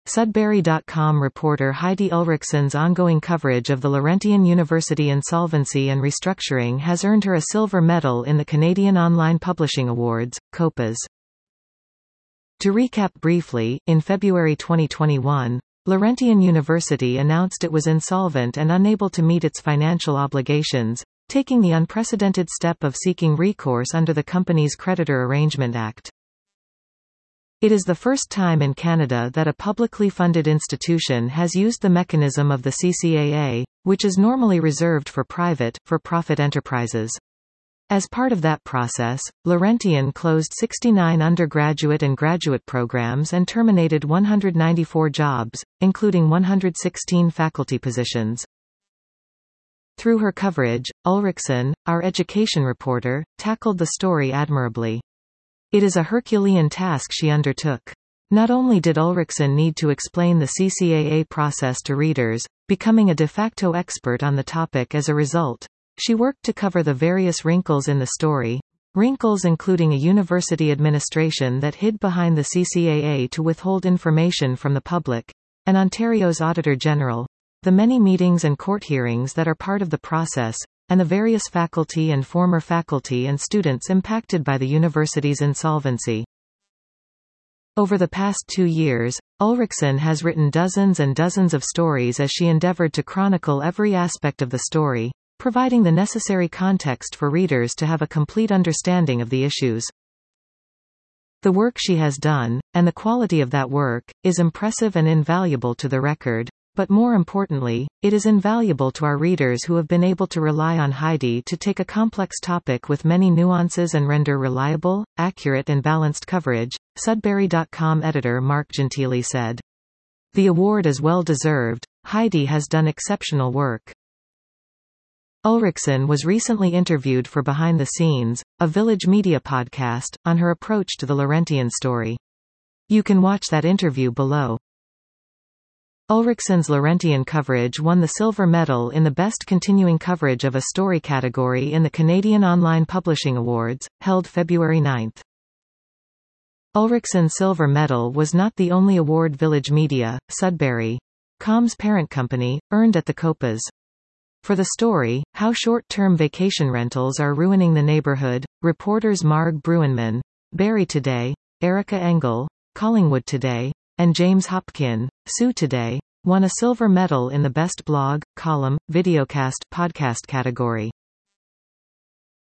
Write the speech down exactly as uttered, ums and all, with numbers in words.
Sudbury dot com reporter Heidi Ulrichsen's ongoing coverage of the Laurentian University insolvency and restructuring has earned her a silver medal in the Canadian Online Publishing Awards, COPAs. To recap briefly, in February twenty twenty-one, Laurentian University announced it was insolvent and unable to meet its financial obligations, taking the unprecedented step of seeking recourse under the Companies Creditor Arrangement Act. It is the first time in Canada that a publicly funded institution has used the mechanism of the C C A A, which is normally reserved for private, for-profit enterprises. As part of that process, Laurentian closed sixty-nine undergraduate and graduate programs and terminated one hundred ninety-four jobs, including one hundred sixteen faculty positions. Through her coverage, Ulrichsen, our education reporter, tackled the story admirably. It is a Herculean task she undertook. Not only did Ulrichsen need to explain the C C A A process to readers, becoming a de facto expert on the topic as a result, she worked to cover the various wrinkles in the story, wrinkles including a university administration that hid behind the C C A A to withhold information from the public, and Ontario's Auditor General, the many meetings and court hearings that are part of the process, and the various faculty and former faculty and students impacted by the university's insolvency. Over the past two years, Ulrichsen has written dozens and dozens of stories as she endeavored to chronicle every aspect of the story, providing the necessary context for readers to have a complete understanding of the issues. The work she has done, and the quality of that work, is impressive and invaluable to the record. But more importantly, it is invaluable to our readers who have been able to rely on Heidi to take a complex topic with many nuances and render reliable, accurate and balanced coverage, Sudbury dot com editor Mark Gentili said. The award is well deserved. Heidi has done exceptional work. Ulrichsen was recently interviewed for Behind the Scenes, a Village Media podcast, on her approach to the Laurentian story. You can watch that interview below. Ulrichsen's Laurentian coverage won the silver medal in the Best Continuing Coverage of a Story category in the Canadian Online Publishing Awards, held February ninth. Ulrichsen's silver medal was not the only award Village Media, Sudbury dot com's parent company, earned at the COPAs. For the story, How Short-Term Vacation Rentals Are Ruining the Neighborhood, reporters Marg Bruinman, Barrie Today, Erica Engel, Collingwood Today, and James Hopkin, Sue Today, won a silver medal in the Best Blog, Column, Videocast, Podcast category.